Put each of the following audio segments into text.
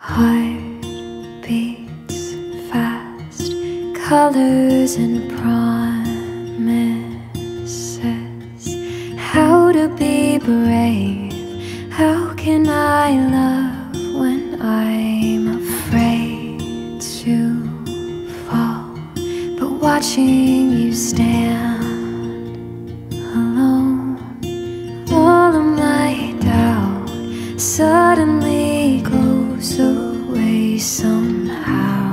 Heart beats fast, colors and promises. How to be brave, how can I love when I'm afraid to fall? But watching you stand alone, all of my doubt suddenly goes away somehow.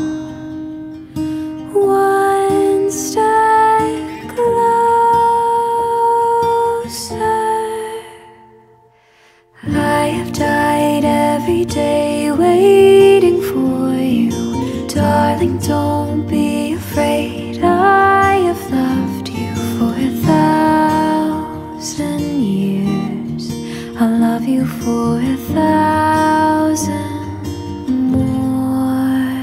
One step closer. I have died every day waiting for you. Darling, don't be afraid. I have loved you for 1,000 years. I'll love you for 1,000 more.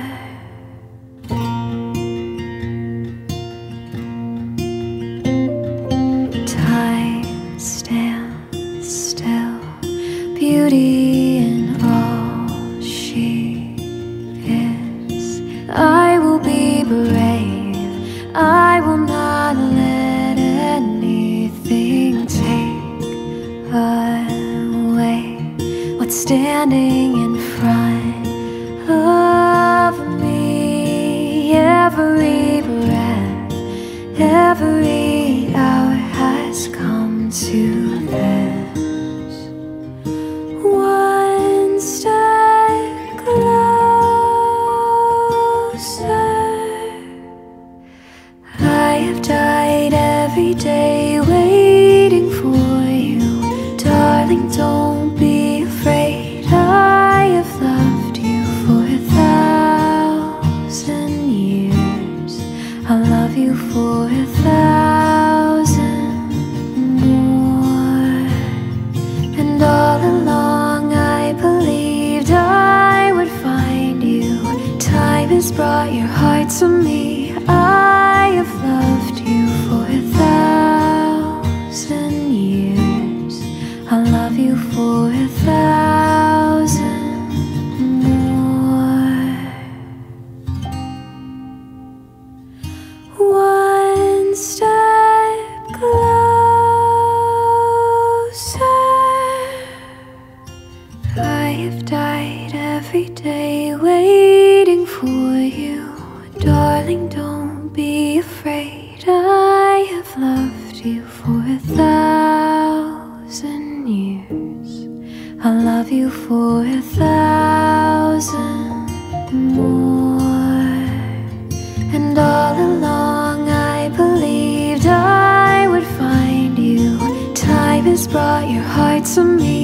Time stands still, beauty in all she is. I will be brave, I will not let anything take away what's standing in front of me. Every breath, every hour has come to this. One step closer. I have died every day waiting for you. Darling, don't be afraid. I have loved you for 1,000 years. I'll love you for 1,000 more. And all along I believed I would find you. Time has brought your heart to me. I have loved you for 1,000 years. I'll love you for 1,000 more. One step closer. I have died every day waiting for you. Darling, don't be afraid. I have loved you for 1,000 years. I'll love you for 1,000 more. And all along I believed I would find you. Time has brought your heart to me.